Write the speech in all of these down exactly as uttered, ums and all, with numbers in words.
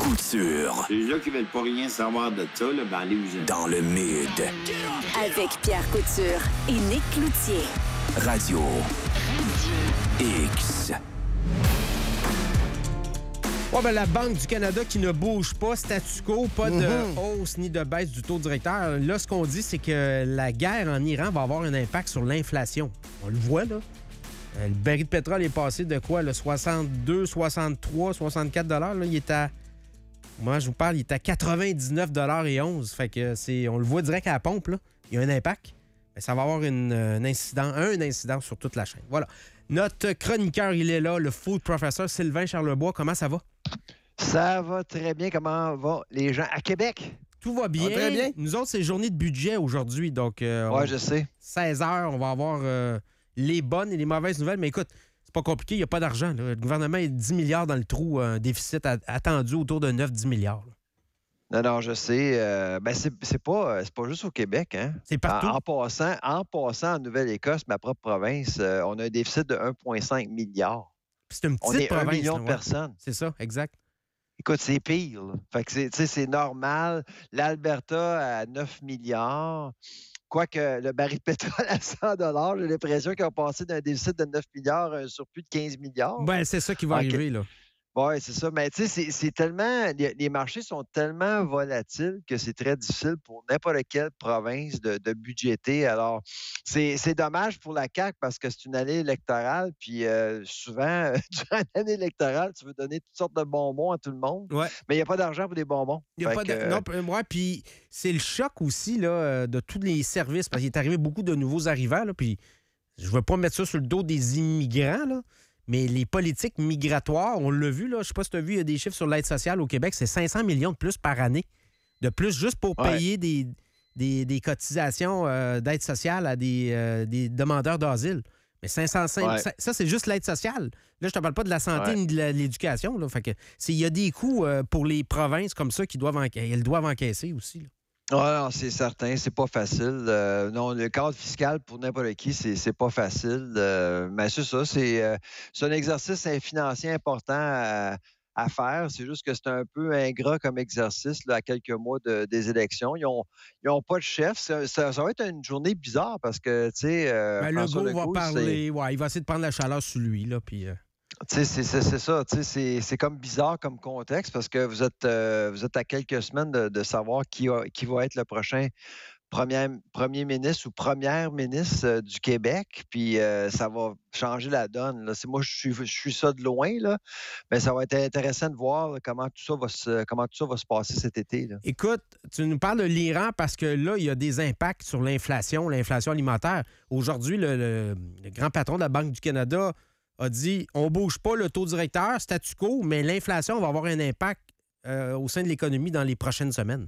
Couture. Les gens qui veulent pas rien savoir de ça, là, ben allez-vous. Dans le mid. Avec Pierre Couture et Nick Cloutier. Radio X. Ouais, ben, la Banque du Canada qui ne bouge pas, statu quo, pas de Mm-hmm. hausse ni de baisse du taux directeur. Là, ce qu'on dit, c'est que la guerre en Iran va avoir un impact sur l'inflation. On le voit, là. Euh, le baril de pétrole est passé de quoi, là, soixante-deux, soixante-trois, soixante-quatre dollars. Là, il est à... Moi, je vous parle, il est à quatre-vingt-dix-neuf dollars et onze. Fait que c'est... On le voit direct à la pompe, là. Il y a un impact. Mais ça va avoir une, un incident, un incident sur toute la chaîne. Voilà. Notre chroniqueur, il est là, le food professor Sylvain Charlebois. Comment ça va? Ça va très bien. Comment vont les gens à Québec? Tout va bien. Ça va très bien. Nous autres, c'est journée de budget aujourd'hui. Donc, euh, ouais, on... je sais. seize heures, on va avoir euh, les bonnes et les mauvaises nouvelles. Mais écoute, c'est pas compliqué, il n'y a pas d'argent. Là. Le gouvernement est dix milliards dans le trou, un déficit attendu autour de neuf à dix milliards. Là. Non, non, je sais. Euh, ben, c'est, c'est, pas, c'est pas juste au Québec. Hein? C'est partout. En, en, passant, en passant en Nouvelle-Écosse, ma propre province, euh, on a un déficit de un virgule cinq milliard. Puis c'est une petite on est province. un million là, de ouais. personnes. C'est ça, exact. Écoute, c'est pire. Là. Fait que c'est, c'est normal. L'Alberta à neuf milliards. Quoique le baril de pétrole à cent dollars, j'ai l'impression qu'ils ont passé d'un déficit de neuf milliards à un surplus de quinze milliards. Ben, c'est ça qui va okay. arriver, là. Oui, c'est ça. Mais tu sais, c'est, c'est tellement. Les, les marchés sont tellement volatiles que c'est très difficile pour n'importe quelle province de, de budgéter. Alors, c'est, c'est dommage pour la C A Q parce que c'est une année électorale. Puis euh, souvent, durant l'année électorale, tu veux donner toutes sortes de bonbons à tout le monde. Ouais. Mais il n'y a pas d'argent pour des bonbons. Il y a pas de... que... Non, ouais, puis c'est le choc aussi là, de tous les services. Parce qu'il est arrivé beaucoup de nouveaux arrivants. Là, puis je ne veux pas mettre ça sur le dos des immigrants, là. Mais les politiques migratoires, on l'a vu, là, je ne sais pas si tu as vu, il y a des chiffres sur l'aide sociale au Québec, c'est cinq cents millions de plus par année. De plus, juste pour ouais. payer des, des, des cotisations euh, d'aide sociale à des, euh, des demandeurs d'asile. Mais cinq cents, ouais. ça, ça, c'est juste l'aide sociale. Là, je te parle pas de la santé ouais. ni de, la, de l'éducation. Là. Fait que il y a des coûts euh, pour les provinces comme ça qui doivent enca- elles doivent encaisser aussi. Là. Ah non, c'est certain, c'est pas facile. Euh, non, le cadre fiscal pour n'importe qui, c'est, c'est pas facile. Euh, mais c'est ça, c'est, euh, c'est un exercice financier important à, à faire. C'est juste que c'est un peu ingrat comme exercice là, à quelques mois de, des élections. Ils ont, ils ont pas de chef. Ça, ça, ça va être une journée bizarre parce que, tu sais... Euh, ben, Legault va parler, ouais, il va essayer de prendre la chaleur sur lui, là, puis... Euh... C'est, c'est, c'est ça, c'est, c'est comme bizarre comme contexte parce que vous êtes, euh, vous êtes à quelques semaines de, de savoir qui, a, qui va être le prochain premier, premier ministre ou première ministre euh, du Québec, puis euh, ça va changer la donne. Là. C'est, moi, je suis, je suis ça de loin, là, mais ça va être intéressant de voir là, comment, tout ça va se, comment tout ça va se passer cet été. Là. Écoute, tu nous parles de l'Iran parce que là, il y a des impacts sur l'inflation, l'inflation alimentaire. Aujourd'hui, le, le, le grand patron de la Banque du Canada a dit on ne bouge pas le taux directeur, statu quo, mais l'inflation va avoir un impact euh, au sein de l'économie dans les prochaines semaines.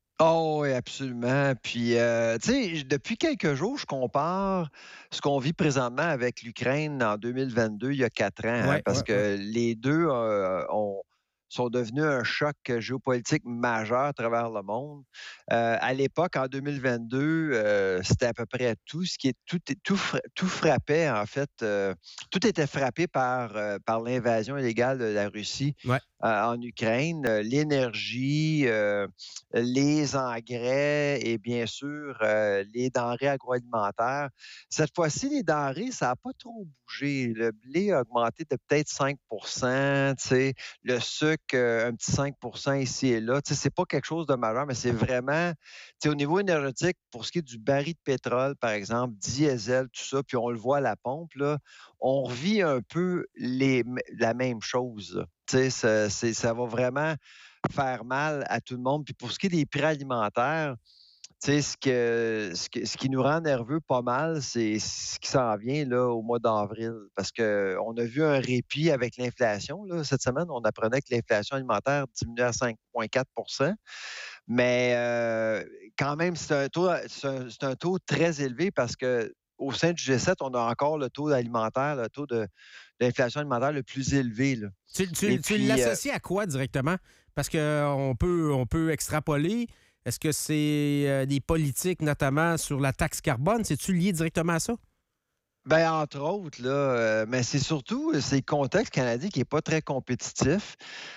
Oh oui, absolument. Puis, euh, tu sais, depuis quelques jours, je compare ce qu'on vit présentement avec l'Ukraine en deux mille vingt-deux, il y a quatre ans, ouais, hein, parce ouais, que ouais. les deux euh, ont sont devenus un choc géopolitique majeur à travers le monde. Euh, à l'époque, en deux mille vingt-deux, euh, c'était à peu près tout ce qui est tout tout, tout frappait en fait, euh, tout était frappé par euh, par l'invasion illégale de la Russie ouais. euh, en Ukraine, euh, l'énergie, euh, les engrais et bien sûr euh, les denrées agroalimentaires. Cette fois-ci, les denrées, ça n'a pas trop bougé. Le blé a augmenté de peut-être cinq pour cent, tu sais, le sucre un petit cinq pour cent ici et là. Tu sais, c'est pas quelque chose de majeur, mais c'est vraiment, tu sais, au niveau énergétique, pour ce qui est du baril de pétrole, par exemple, diesel, tout ça, puis on le voit à la pompe, là, on revit un peu les, la même chose. Tu sais, ça, c'est, ça va vraiment faire mal à tout le monde. Puis pour ce qui est des prix alimentaires, tu sais, ce, que, ce, que, ce qui nous rend nerveux pas mal, c'est ce qui s'en vient là, au mois d'avril. Parce qu'on a vu un répit avec l'inflation. Là. Cette semaine, on apprenait que l'inflation alimentaire diminuait à cinq virgule quatre pour cent. Mais euh, quand même, c'est un, taux, c'est, un, c'est un taux très élevé parce que au sein du G sept, on a encore le taux alimentaire, le taux de, d'inflation alimentaire le plus élevé. Là. Tu, tu, tu puis, l'associes euh, à quoi directement? Parce qu'on peut, on peut extrapoler. Est-ce que c'est euh, des politiques, notamment sur la taxe carbone? C'est-tu lié directement à ça? Ben, entre autres, là, euh, mais c'est surtout, c'est le contexte canadien qui n'est pas très compétitif.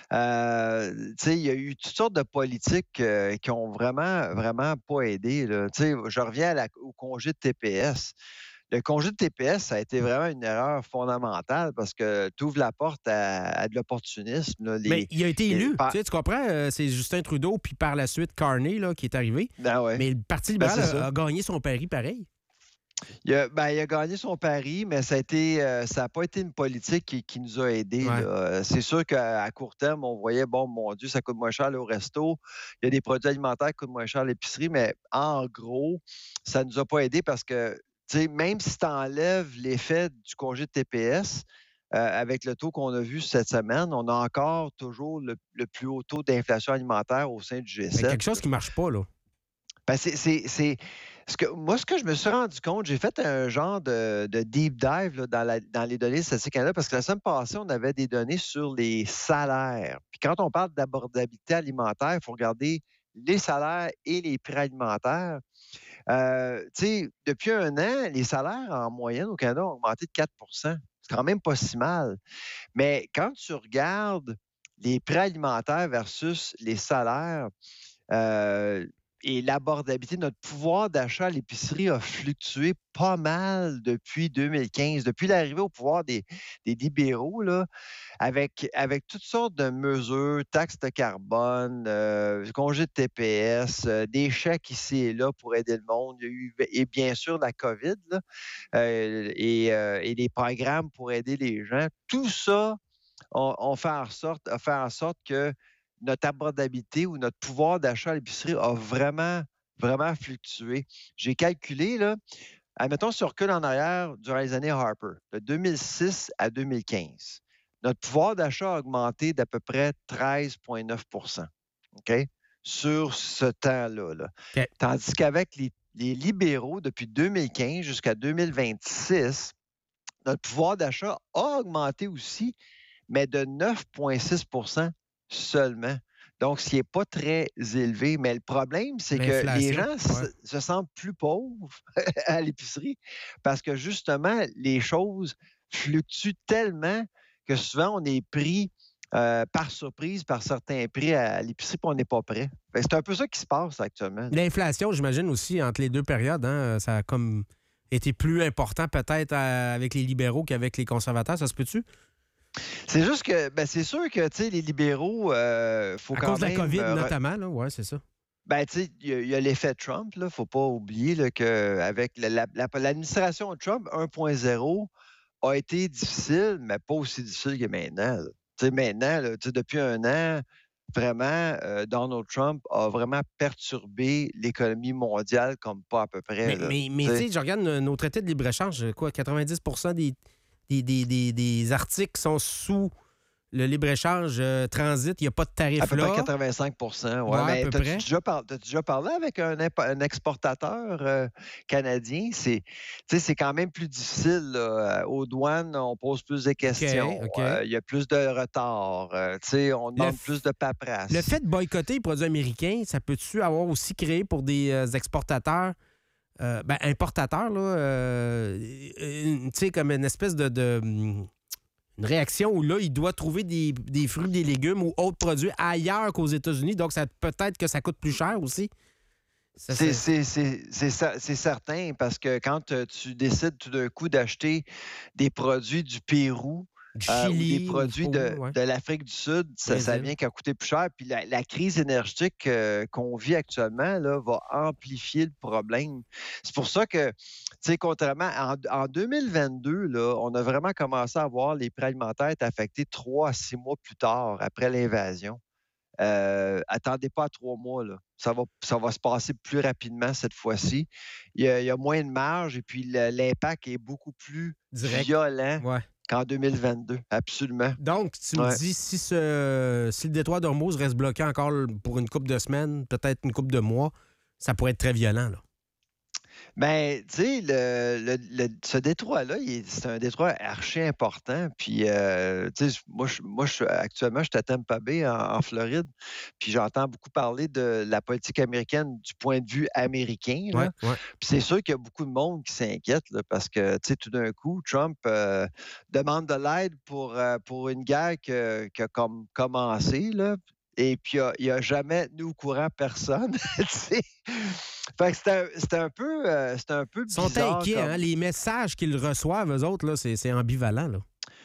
Euh, tu sais, il y a eu toutes sortes de politiques euh, qui ont vraiment, vraiment pas aidé, là. Tu sais, je reviens à la- au congé de T P S. Le congé de T P S, ça a été vraiment une erreur fondamentale parce que tu ouvres la porte à, à de l'opportunisme, là. Mais Les, il a été les- élu. par- Tu sais, tu comprends? Euh, c'est Justin Trudeau, puis par la suite, Carney, là, qui est arrivé. Ben ouais. Mais le Parti Ben, libéral c'est a, ça. a gagné son pari pareil. Il a, ben, il a gagné son pari, mais ça a été, euh, ça n'a pas été une politique qui, qui nous a aidés, Ouais. là. Euh, C'est sûr qu'à à court terme, on voyait, bon, mon Dieu, ça coûte moins cher aller au resto. Il y a des produits alimentaires qui coûtent moins cher à l'épicerie, mais en gros, ça ne nous a pas aidés parce que, tu sais, même si tu enlèves l'effet du congé de T P S, euh, avec le taux qu'on a vu cette semaine, on a encore toujours le, le plus haut taux d'inflation alimentaire au sein du G Mais sept. quelque chose qui marche pas, là. Ben, c'est, c'est- c'est- ce que, moi, ce que je me suis rendu compte, j'ai fait un genre de, de deep dive là, dans, la- dans les données statistiques Canada parce que la semaine passée, on avait des données sur les salaires. Puis quand on parle d'abordabilité alimentaire, il faut regarder les salaires et les prix alimentaires. Euh, tu sais, depuis un an, les salaires en moyenne au Canada ont augmenté de quatre. C'est quand même pas si mal. Mais quand tu regardes les prix alimentaires versus les salaires, euh, et l'abordabilité, notre pouvoir d'achat à l'épicerie a fluctué pas mal depuis deux mille quinze, depuis l'arrivée au pouvoir des, des libéraux, là, avec, avec toutes sortes de mesures, taxes de carbone, euh, congé de T P S, euh, des chèques ici et là pour aider le monde. Il y a eu, et bien sûr, la COVID, là, euh, et, euh, et les programmes pour aider les gens. Tout ça, on, on fait en sorte, a fait en sorte que notre abordabilité ou notre pouvoir d'achat à l'épicerie a vraiment, vraiment fluctué. J'ai calculé, là, admettons, si on recule en arrière durant les années Harper, de deux mille six à deux mille quinze, notre pouvoir d'achat a augmenté d'à peu près treize virgule neuf OK? Sur ce temps-là, là. OK. Tandis qu'avec les, les libéraux, depuis deux mille quinze jusqu'à deux mille vingt-six, notre pouvoir d'achat a augmenté aussi, mais de neuf virgule six seulement. Donc, ce qui n'est pas très élevé. Mais le problème, c'est que les L'inflation, gens se, ouais. se sentent plus pauvres à l'épicerie parce que justement, les choses fluctuent tellement que souvent, on est pris euh, par surprise par certains prix à, à l'épicerie et on n'est pas prêt. Fait que C'est un peu ça qui se passe actuellement. L'inflation, j'imagine aussi, entre les deux périodes, hein, ça a comme été plus important peut-être à- avec les libéraux qu'avec les conservateurs. Ça se peut-tu? C'est juste que, ben, c'est sûr que, tu sais, les libéraux, euh, faut À quand cause de la même... COVID, euh, re- notamment, là. Ouais, c'est ça. Ben, tu sais, il y, a- il y a l'effet Trump, là. Faut pas oublier là, qu'avec la- la- la- l'administration Trump un point zéro a été difficile, mais pas aussi difficile que maintenant, là. Tu sais, maintenant, là, tu sais, depuis un an, vraiment, euh, Donald Trump a vraiment perturbé l'économie mondiale comme pas à peu près, Mais, là. mais, mais Tu tu sais. sais, je regarde nos, nos traités de libre-échange, quoi, quatre-vingt-dix des, des, des, des, des articles sont sous le libre-échange euh, transit. Il n'y a pas de tarif À peu près là. quatre-vingt-cinq ouais. Ouais, à Mais peu t'as-tu près. déjà, par- t'as-tu déjà parlé avec un, imp- un exportateur euh, canadien? C'est, tu sais, c'est quand même plus difficile, là. Aux douanes, on pose plus de questions. OK. Euh, Il y a plus de retard. Euh, tu sais, on demande f- plus de paperasse. Le fait de boycotter les produits américains, ça peut-tu avoir aussi créé pour des euh, exportateurs, euh, ben, importateurs, là, euh, une- tu sais, comme une espèce de, de, hum, une réaction où là, il doit trouver des, des fruits, des légumes ou autres produits ailleurs qu'aux États-Unis. Donc, ça peut-être que ça coûte plus cher aussi. Ça, C'est, c'est- c'est- c'est- c'est cer- c'est certain parce que quand euh, tu décides tout d'un coup d'acheter des produits du Pérou, du Euh, ou Chili. des produits ou- de, ouais. de l'Afrique du Sud, ça, ça Brésil. vient qu'à coûter plus cher. Puis la, la crise énergétique euh, qu'on vit actuellement là, va amplifier le problème. C'est pour ça que, tu sais, contrairement en, en deux mille vingt-deux, là, on a vraiment commencé à voir les prix alimentaires être affectés trois à six mois plus tard, après l'invasion. Euh, attendez pas à trois mois. Là. Ça, va, ça va se passer plus rapidement cette fois-ci. Il y a, il y a moins de marge et puis le- l'impact est beaucoup plus Direct. violent Ouais. qu'en deux mille vingt-deux. Absolument. Donc, tu me Ouais. dis, si, ce, si le détroit d'Ormuz reste bloqué encore pour une couple de semaines, peut-être une couple de mois, ça pourrait être très violent, là. Ben, tu sais, le, le- le- ce détroit-là, il est- c'est un détroit archi important. Puis, euh, tu sais, moi, je, moi je, actuellement, je suis à Tampa Bay, en, en Floride. Puis, j'entends beaucoup parler de la politique américaine du point de vue américain, Ouais, là. ouais. Puis, c'est sûr qu'il y a beaucoup de monde qui s'inquiète, là, parce que, tu sais, tout d'un coup, Trump euh, demande de l'aide pour, euh, pour une guerre que- qui a comme commencé, là. Et puis, il n'a jamais tenu au courant personne. Tu sais. Fait que c'était un, c'était un peu, euh, c'était un peu Ils sont bizarre inquiets, hein? comme. Les messages qu'ils reçoivent, eux autres, là, c'est, c'est ambivalent, là.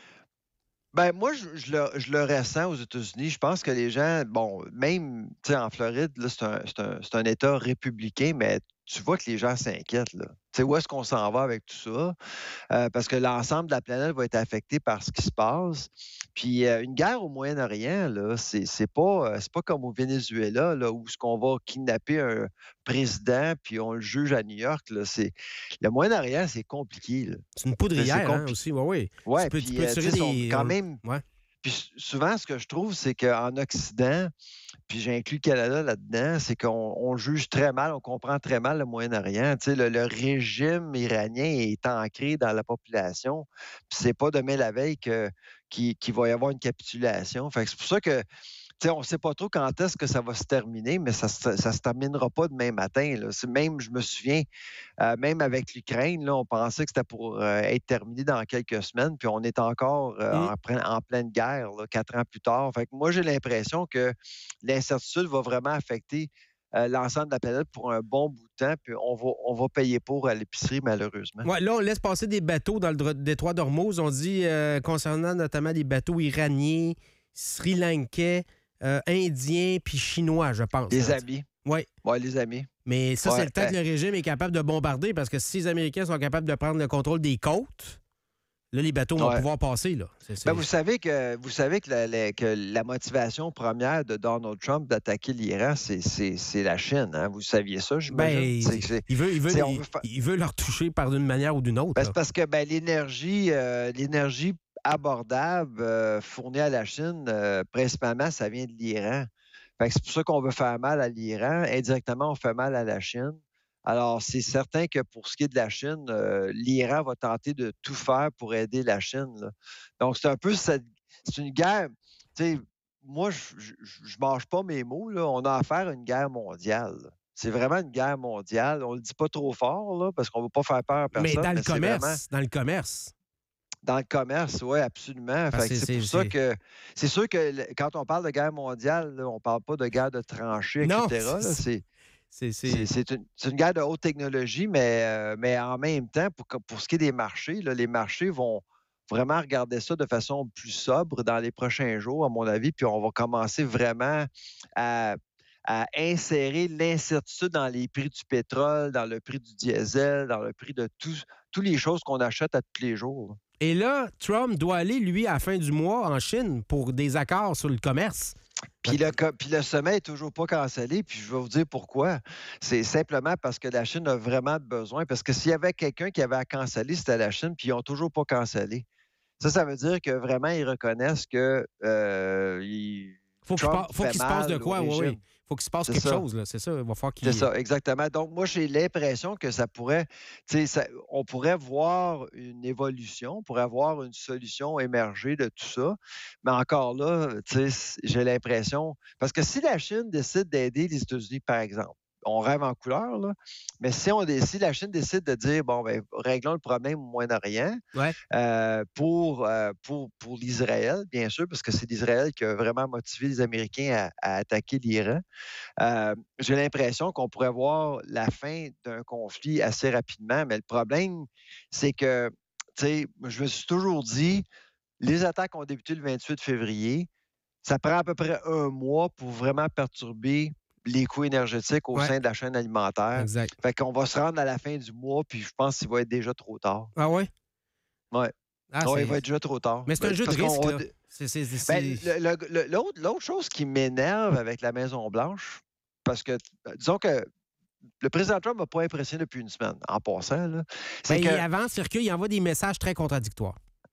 Ben, moi, je, je le, je le ressens aux États-Unis. Je pense que les gens, bon, même, tu sais, en Floride, là, c'est un, c'est un- c'est un État républicain, mais tu vois que les gens s'inquiètent, là. Tu sais, où est-ce qu'on s'en va avec tout ça? Euh, parce que l'ensemble de la planète va être affecté par ce qui se passe. Puis euh, une guerre au Moyen-Orient, là, c'est, c'est pas, euh, c'est pas comme au Venezuela, là, où ce qu'on va kidnapper un président puis on le juge à New York. Là, c'est... Le Moyen-Orient, c'est compliqué, là. C'est une C'est poudrière, hein, compli- aussi. Oui, oui. Tu Ouais, peux, tu puis peux euh, tu tirer sais, sont des. quand on- même. Ouais. Puis s- souvent, ce que je trouve, c'est qu'en Occident, puis j'inclus le Canada là-dedans, c'est qu'on on juge très mal, on comprend très mal le Moyen-Orient. Tu sais, le, le régime iranien est ancré dans la population. Puis c'est pas demain la veille que, qu'il, qu'il va y avoir une capitulation. Fait que c'est pour ça que tu sais, on ne sait pas trop quand est-ce que ça va se terminer, mais ça ne se, se terminera pas demain matin, là. C'est même, je me souviens, euh, même avec l'Ukraine, là, on pensait que c'était pour euh, être terminé dans quelques semaines, puis on est encore euh, Mm. en, plein- en pleine guerre, là, quatre ans plus tard. Fait que moi, j'ai l'impression que l'incertitude va vraiment affecter euh, l'ensemble de la planète pour un bon bout de temps, puis on va, on va payer pour à l'épicerie, malheureusement. Ouais, là, on laisse passer des bateaux dans le dro- détroit d'Ormuz. On dit, euh, concernant notamment des bateaux iraniens, sri-lankais, euh, indiens puis chinois, je pense. Les là. amis. Oui. Ouais, les amis. Mais ça, c'est Ouais, le temps ben- que le régime est capable de bombarder parce que si les Américains sont capables de prendre le contrôle des côtes, là, les bateaux vont Ouais. pouvoir passer. Là. C'est, c'est... Ben, vous savez que vous savez que la, la- que la motivation première de Donald Trump d'attaquer l'Iran, c'est, c'est, c'est la Chine. Hein? Vous saviez ça, j'imagine? Ben, C'est- c'est- il, veut, il, veut, c'est- on il, veut fa- il veut leur toucher par d'une manière ou d'une autre. Ben, là. c'est parce que ben, l'énergie, euh, l'énergie abordable euh, fournie à la Chine, euh, principalement, ça vient de l'Iran. Fait que c'est pour ça qu'on veut faire mal à l'Iran. Indirectement, on fait mal à la Chine. Alors, c'est certain que pour ce qui est de la Chine, euh, l'Iran va tenter de tout faire pour aider la Chine, là. Donc, c'est un peu cette, c'est une guerre. Tu sais, moi, je ne mange pas mes mots, là. On a affaire à une guerre mondiale, là. C'est vraiment une guerre mondiale. On ne le dit pas trop fort, là, parce qu'on ne veut pas faire peur à personne. Mais dans le c'est commerce, vraiment dans le commerce. dans le commerce, oui, absolument. Parce Fait que que c'est c'est- pour ça c'est- que c'est sûr que le- quand on parle de guerre mondiale, là, on ne parle pas de guerre de tranchées, Non, et cetera, là. c'est- C'est, C'est, c'est... c'est, c'est une, c'est une guerre de haute technologie, mais, euh, mais en même temps, pour, que- pour ce qui est des marchés, là, les marchés vont vraiment regarder ça de façon plus sobre dans les prochains jours, à mon avis, puis on va commencer vraiment à, à insérer l'incertitude dans les prix du pétrole, dans le prix du diesel, dans le prix de tous toutes les choses qu'on achète à tous les jours, là. Et là, Trump doit aller, lui, à la fin du mois en Chine pour des accords sur le commerce. Puis le, co- puis le sommet n'est toujours pas cancellé, puis je vais vous dire pourquoi. C'est simplement parce que la Chine a vraiment besoin, parce que s'il y avait quelqu'un qui avait à canceller, c'était la Chine, puis ils n'ont toujours pas cancellé. Ça, ça veut dire que vraiment, ils reconnaissent que euh, ils- Faut qu'il, se Trump pa- faut fait qu'il se passe de mal au quoi, oui, régime. oui. Faut qu'il se passe C'est quelque ça. chose, là. C'est ça. Il va falloir qu'il... C'est ça, exactement. Donc, moi, j'ai l'impression que ça pourrait, tu sais, ça- on pourrait voir une évolution, on pourrait voir une solution émerger de tout ça. Mais encore là, tu sais, j'ai l'impression, parce que si la Chine décide d'aider les États-Unis, par exemple, on rêve en couleur, là, mais si, on, dé- si la Chine décide de dire, bon, ben, réglons le problème au Moyen-Orient, Ouais. euh, pour, euh, pour, pour l'Israël, bien sûr, parce que c'est l'Israël qui a vraiment motivé les Américains à, à attaquer l'Iran. Euh, j'ai l'impression qu'on pourrait voir la fin d'un conflit assez rapidement, mais le problème, c'est que, tu sais, je me suis toujours dit, les attaques ont débuté le vingt-huit février, ça prend à peu près un mois pour vraiment perturber les coûts énergétiques au Ouais. sein de la chaîne alimentaire. Exact. Fait qu'on va se rendre à la fin du mois, puis je pense qu'il va être déjà trop tard. Ah ouais? Ouais. Ah, Ouais, c'est... il va être déjà trop tard. Mais c'est un Ben, jeu de parce qu'on- risque, on- là. C'est, c'est, c'est, Ben, c'est- le- le- le- l'autre, l'autre chose qui m'énerve avec la Maison-Blanche, parce que, disons que le président Trump m'a pas impressionné depuis une semaine, en passant, là, c'est Ben, que, il avance, circule, il envoie des messages très contradictoires.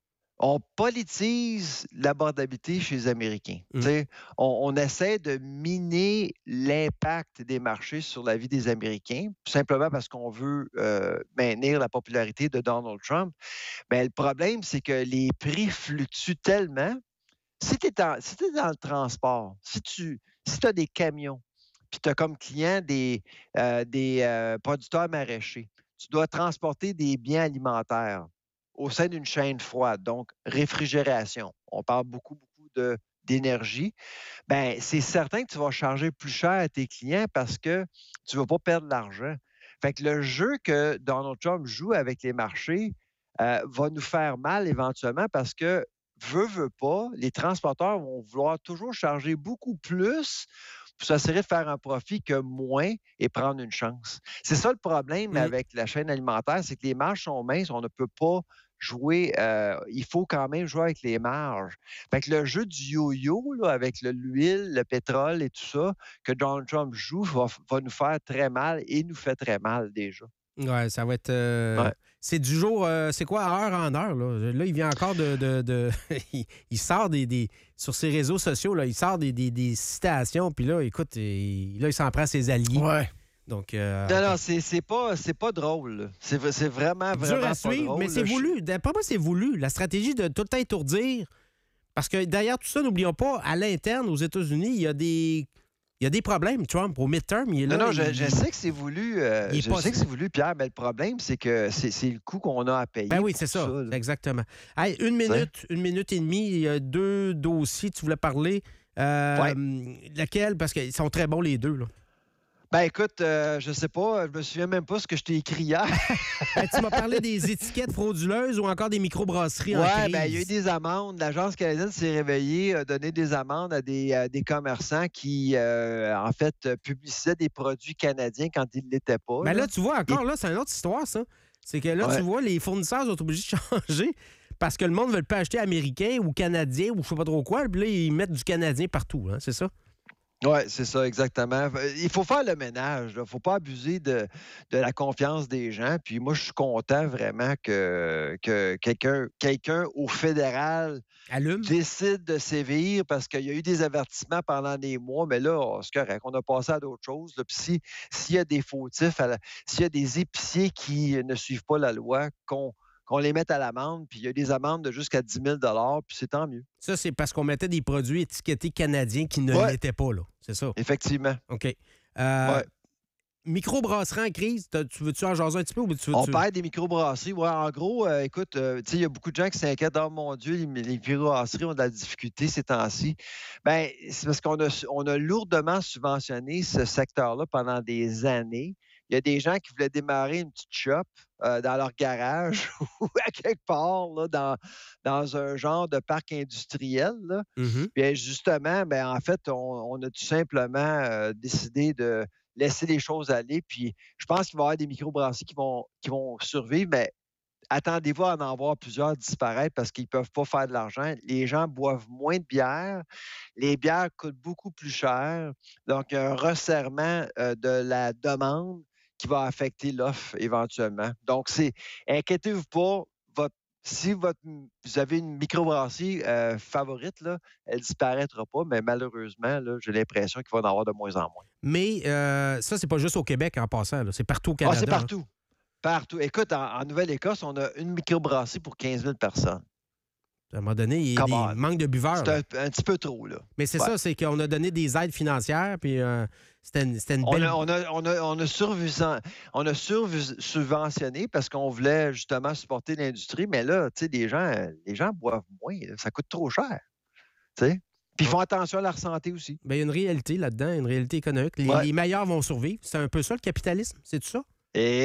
on politise l'abordabilité chez les Américains. Mm. T'sais, On, on essaie de miner l'impact des marchés sur la vie des Américains, tout simplement parce qu'on veut euh, maintenir la popularité de Donald Trump. Mais le problème, c'est que les prix fluctuent tellement. Si tu es, si t'es dans le transport, si tu si as des camions, puis tu as comme client des, euh, des euh, producteurs maraîchers, tu dois transporter des biens alimentaires au sein d'une chaîne froide, donc réfrigération. On parle beaucoup, beaucoup de, d'énergie. Bien, c'est certain que tu vas charger plus cher à tes clients parce que tu ne veux pas perdre de l'argent. Fait que le jeu que Donald Trump joue avec les marchés euh, va nous faire mal éventuellement parce que, veut, veut pas, les transporteurs vont vouloir toujours charger beaucoup plus pour s'assurer de faire un profit que moins et prendre une chance. C'est ça le problème mmh. avec la chaîne alimentaire, c'est que les marges sont minces, on ne peut pas jouer, euh, il faut quand même jouer avec les marges. Fait que le jeu du yo-yo, là, avec le, l'huile, le pétrole et tout ça, que Donald Trump joue, va, va nous faire très mal et nous fait très mal déjà. Oui, ça va être... Euh... Ouais. C'est du jour, euh, c'est quoi, heure en heure, là? Là, il vient encore de... de, de... il, il sort des, des... Sur ses réseaux sociaux, là, il sort des, des, des citations, puis là, écoute, il, là, il s'en prend à ses alliés. Ouais. Donc... Euh... Non, non, c'est, c'est, pas, c'est pas drôle. C'est, c'est vraiment, vraiment dur à pas suivre, drôle. Mais c'est là, voulu. D'après moi, c'est voulu. La stratégie de tout le temps étourdir. Parce que derrière tout ça, n'oublions pas, à l'interne, aux États-Unis, il y a des... Il y a des problèmes, Trump. Au midterm, il est là. Non, non, il... je, je sais que c'est voulu. Euh, je pas... sais que c'est voulu, Pierre, mais le problème, c'est que c'est, c'est le coût qu'on a à payer. Ben oui, c'est ça. ça exactement. Hey, une minute, T'sais? une minute et demie, il y a deux dossiers, tu voulais parler. Euh, ouais. Lequel? Parce qu'ils sont très bons, les deux, là. Ben écoute, euh, je sais pas, je me souviens même pas ce que je t'ai écrit hier. ben, tu m'as parlé des étiquettes frauduleuses ou encore des microbrasseries ouais, en crise. Ouais, ben il y a eu des amendes. L'Agence canadienne s'est réveillée, a donné des amendes à des, à des commerçants qui, euh, en fait, publicisaient des produits canadiens quand ils ne l'étaient pas. Ben là. là, tu vois, encore, Et... là, c'est une autre histoire, ça. C'est que là, ouais. tu vois, les fournisseurs sont obligés de changer parce que le monde ne veut pas acheter américain ou canadien ou je sais pas trop quoi. Puis là, ils mettent du canadien partout, hein, c'est ça? Oui, c'est ça, exactement. Il faut faire le ménage. Il ne faut pas abuser de, de la confiance des gens. Puis moi, je suis content vraiment que, que quelqu'un, quelqu'un au fédéral Allume. décide de sévir parce qu'il y a eu des avertissements pendant des mois, mais là, c'est correct. On a passé à d'autres choses. Là. Puis si, s'il y a des fautifs, à la, s'il y a des épiciers qui ne suivent pas la loi, qu'on qu'on les mette à l'amende, puis il y a des amendes de jusqu'à dix mille dollars, puis c'est tant mieux. Ça, c'est parce qu'on mettait des produits étiquetés canadiens qui ne ouais. l'étaient pas, là. C'est ça? Effectivement. OK. Euh, ouais. Microbrasserie en crise, tu veux-tu en jaser un petit peu? Ou tu veux, on tu... perd des microbrasseries. Ouais, en gros, euh, écoute, euh, il y a beaucoup de gens qui s'inquiètent. Oh mon Dieu, les, les microbrasseries ont de la difficulté ces temps-ci. Bien, c'est parce qu'on a, on a lourdement subventionné ce secteur-là pendant des années. Il y a des gens qui voulaient démarrer une petite shop euh, dans leur garage ou à quelque part là, dans, dans un genre de parc industriel. Là. Mm-hmm. Puis justement, ben, en fait, on, on a tout simplement euh, décidé de laisser les choses aller. Puis je pense qu'il va y avoir des microbrasseries qui vont, qui vont survivre, mais attendez-vous à en voir plusieurs disparaître parce qu'ils ne peuvent pas faire de l'argent. Les gens boivent moins de bière. Les bières coûtent beaucoup plus cher. Donc, il y a un resserrement euh, de la demande qui va affecter l'offre éventuellement. Donc, c'est inquiétez-vous pas, votre, si votre, vous avez une microbrasserie euh, favorite, là, elle ne disparaîtra pas, mais malheureusement, là, j'ai l'impression qu'il va en avoir de moins en moins. Mais euh, ça, c'est pas juste au Québec en passant, là. C'est partout au Canada. Ah, c'est partout. Hein. Partout. Écoute, en, en Nouvelle-Écosse, on a une microbrasserie pour quinze mille personnes. À un moment donné, il y a des manques de buveurs. C'est un, un petit peu trop, là. Mais c'est ouais. ça, c'est qu'on a donné des aides financières, puis euh, c'était une, c'était une belle... On a, on a, on a, on a, survision, on a subventionné parce qu'on voulait justement supporter l'industrie, mais là, tu sais, les gens, les gens boivent moins. Là, ça coûte trop cher. Tu sais? Puis ils font attention à leur santé aussi. Bien, il y a une réalité là-dedans, une réalité économique. Les, ouais. les meilleurs vont survivre. C'est un peu ça, le capitalisme. C'est tout ça?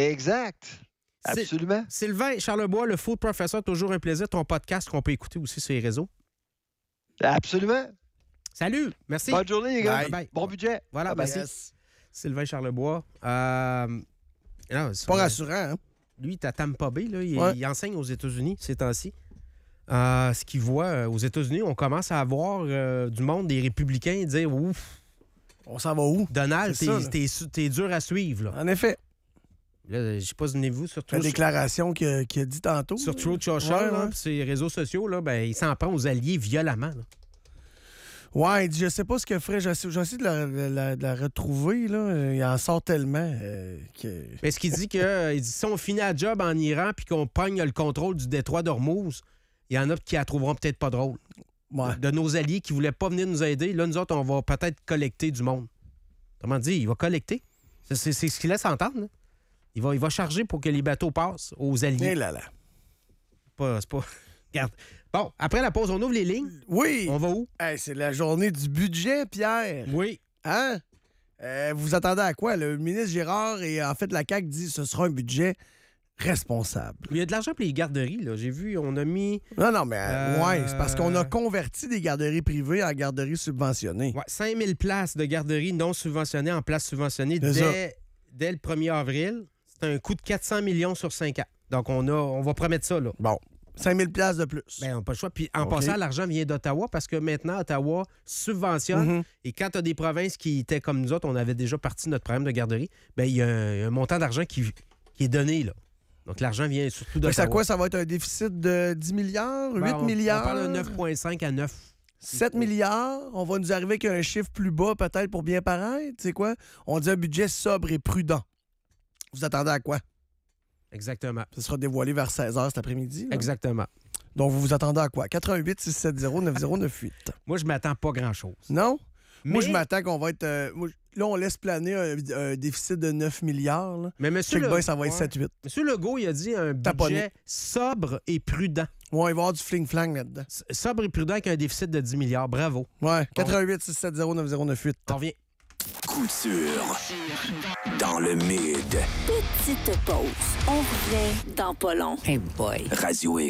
Exact. Absolument. Sylvain Charlebois, le Food Professor, toujours un plaisir. Ton podcast qu'on peut écouter aussi sur les réseaux. Absolument. Salut. Merci. Bonne journée, les gars. Bye. Bye. Bon budget. Voilà, bye merci. bye. Sylvain Charlebois. Euh... Non, c'est pas vrai. rassurant, hein? Lui, il est à Tampa Bay. Là. Il, ouais. il enseigne aux États-Unis ces temps-ci. Euh, ce qu'il voit euh, aux États-Unis, on commence à avoir euh, du monde, des républicains, dire ouf. On s'en va où? Donald, t'es, ça, t'es, t'es dur à suivre. Là. En effet. Là, je sais pas, souvenez-vous, sur La Truth, déclaration qu'il a, qu'il a dit tantôt. sur là. Truth Social, Ouais, là, ouais. puis ses réseaux sociaux, là, ben, il s'en prend aux alliés violemment. Là. Ouais, il dit, je sais pas ce que ferait. J'essaie, j'essaie de, la, de la- de la retrouver, là. Il en sort tellement euh, que... Mais ce qu'il dit que euh, il dit, si on finit la job en Iran puis qu'on pogne le contrôle du détroit d'Ormuz, il y en a qui la trouveront peut-être pas drôle. Ouais. De nos alliés qui voulaient pas venir nous aider, là, nous autres, on va peut-être collecter du monde. Comment dire, il va collecter. C'est, c'est- c'est ce qu'il laisse entendre. Là. Il va, il va charger pour que les bateaux passent aux alliés. Eh là là. Pas, c'est pas... Regarde. Bon, après la pause, on ouvre les lignes. Oui! On va où? Hey, c'est la journée du budget, Pierre. Oui. Hein? Euh, vous attendez à quoi? Le ministre Girard et en fait la C A Q dit que ce sera un budget responsable. Il y a de l'argent pour les garderies. Là. J'ai vu, on a mis Non, non, mais Euh, ouais, c'est parce qu'on a converti des garderies privées en garderies subventionnées. ouais, cinq mille places de garderies non subventionnées en places subventionnées C'est dès, dès le premier avril. C'est un coût de quatre cents millions sur cinq ans. Donc, on, a, on va promettre ça. Là. Bon, cinq mille piastres de plus. Ben, on n'a pas le choix. Puis, en OK. passant, l'argent vient d'Ottawa parce que maintenant, Ottawa subventionne. Mhm. Et quand tu as des provinces qui étaient comme nous autres, on avait déjà parti notre programme de garderie, ben, il y a un, un montant d'argent qui, qui est donné. Là. Donc, l'argent vient surtout Fait que d'Ottawa. ça quoi? Ça va être un déficit de dix milliards, Ben, huit on- milliards? On parle de neuf virgule cinq à neuf. sept milliards? On va nous arriver avec un chiffre plus bas peut-être pour bien paraître? Tu sais quoi? On dit un budget sobre et prudent. Vous attendez à quoi? Exactement. Ça sera dévoilé vers seize heures cet après-midi. là. Exactement. Donc, vous vous attendez à quoi? quatre-vingt-huit six sept zéro neuf zéro neuf huit. Moi, je m'attends pas grand-chose. Non? Moi, Mais- je m'attends qu'on va être... euh, moi, là, on laisse planer un, un déficit de neuf milliards. Là. Mais monsieur, Check Le- bien, ça va être ouais. sept huit. Monsieur Legault, il a dit un budget Taponné. sobre et prudent. Ouais, il va y avoir du fling-flang là-dedans. S- Sobre et prudent avec un déficit de dix milliards. Bravo. Ouais, quatre-vingt-huit six sept zéro neuf zéro neuf huit. On revient. Couture. Dans le mid. Petite pause. On revient dans pas long. Radio X.